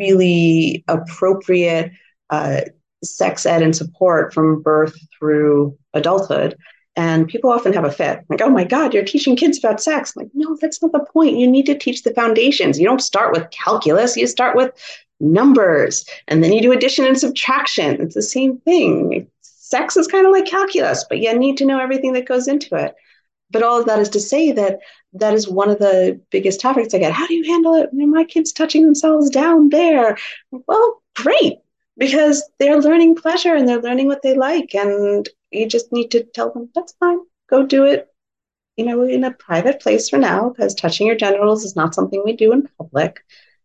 really appropriate uh, sex ed and support from birth through adulthood. And people often have a fit, like, oh my God, you're teaching kids about sex. I'm like, no, that's not the point. You need to teach the foundations. You don't start with calculus, you start with numbers, and then you do addition and subtraction. It's the same thing. Sex is kind of like calculus, but you need to know everything that goes into it. But all of that is to say that that is one of the biggest topics I get. How do you handle it when my kid's touching themselves down there? Well, great, because they're learning pleasure and they're learning what they like. And you just need to tell them, that's fine, go do it, you know, in a private place for now, because touching your genitals is not something we do in public.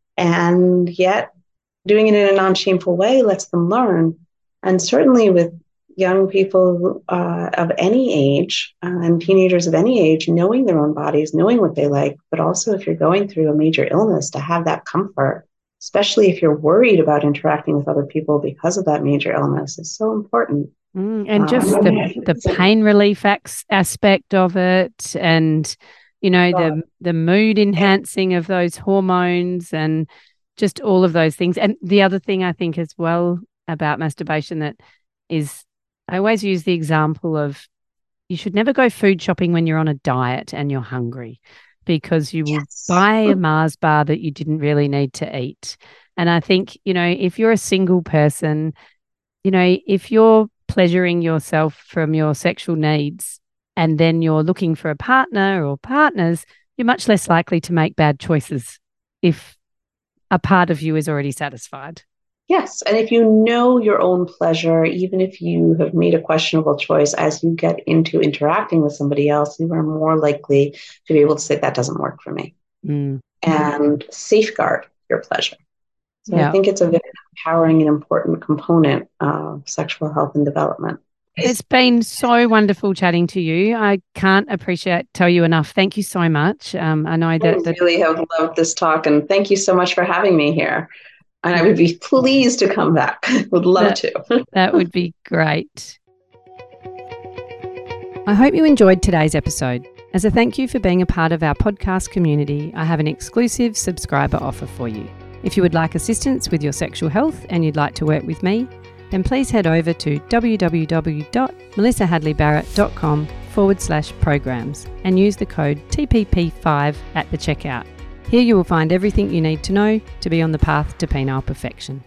And yet doing it in a non-shameful way lets them learn. And certainly with young people uh, of any age uh, and teenagers of any age, knowing their own bodies, knowing what they like, but also if you're going through a major illness, to have that comfort, especially if you're worried about interacting with other people because of that major illness, is so important. Mm, and just um, the, the pain relief aspect of it, and, you know, the, the mood enhancing of those hormones, and just all of those things. And the other thing I think as well about masturbation that is, I always use the example of, you should never go food shopping when you're on a diet and you're hungry, because you will yes. buy a Mars bar that you didn't really need to eat. And I think, you know, if you're a single person, you know, if you're pleasuring yourself from your sexual needs and then you're looking for a partner or partners, you're much less likely to make bad choices if a part of you is already satisfied. Yes. And if you know your own pleasure, even if you have made a questionable choice, as you get into interacting with somebody else, you are more likely to be able to say, that doesn't work for me, mm. and safeguard your pleasure. So yeah. I think it's a very empowering and important component of sexual health and development. It's been so wonderful chatting to you. I can't appreciate, tell you enough. Thank you so much. Um, I know that... I that- really have loved this talk, and thank you so much for having me here. And I would be pleased to come back. Would love that, to. That would be great. I hope you enjoyed today's episode. As a thank you for being a part of our podcast community, I have an exclusive subscriber offer for you. If you would like assistance with your sexual health and you'd like to work with me, then please head over to www.melissahadleybarrett.com forward slash programs and use the code T P P five at the checkout. Here you will find everything you need to know to be on the path to penile perfection.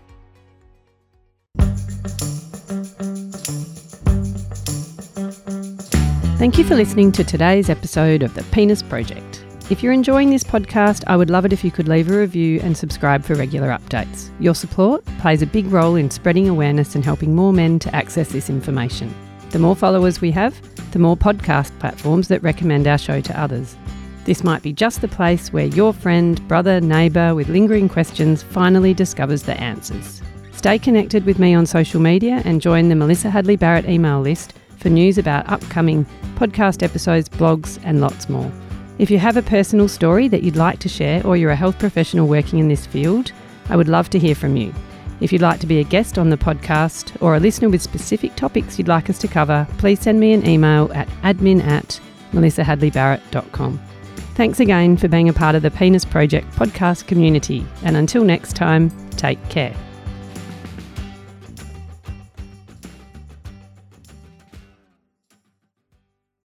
Thank you for listening to today's episode of The Penis Project. If you're enjoying this podcast, I would love it if you could leave a review and subscribe for regular updates. Your support plays a big role in spreading awareness and helping more men to access this information. The more followers we have, the more podcast platforms that recommend our show to others. This might be just the place where your friend, brother, neighbour with lingering questions finally discovers the answers. Stay connected with me on social media and join the Melissa Hadley Barrett email list for news about upcoming podcast episodes, blogs and lots more. If you have a personal story that you'd like to share, or you're a health professional working in this field, I would love to hear from you. If you'd like to be a guest on the podcast or a listener with specific topics you'd like us to cover, please send me an email at admin at melissa hadley barrett dot com. Thanks again for being a part of the Penis Project podcast community. And until next time, take care.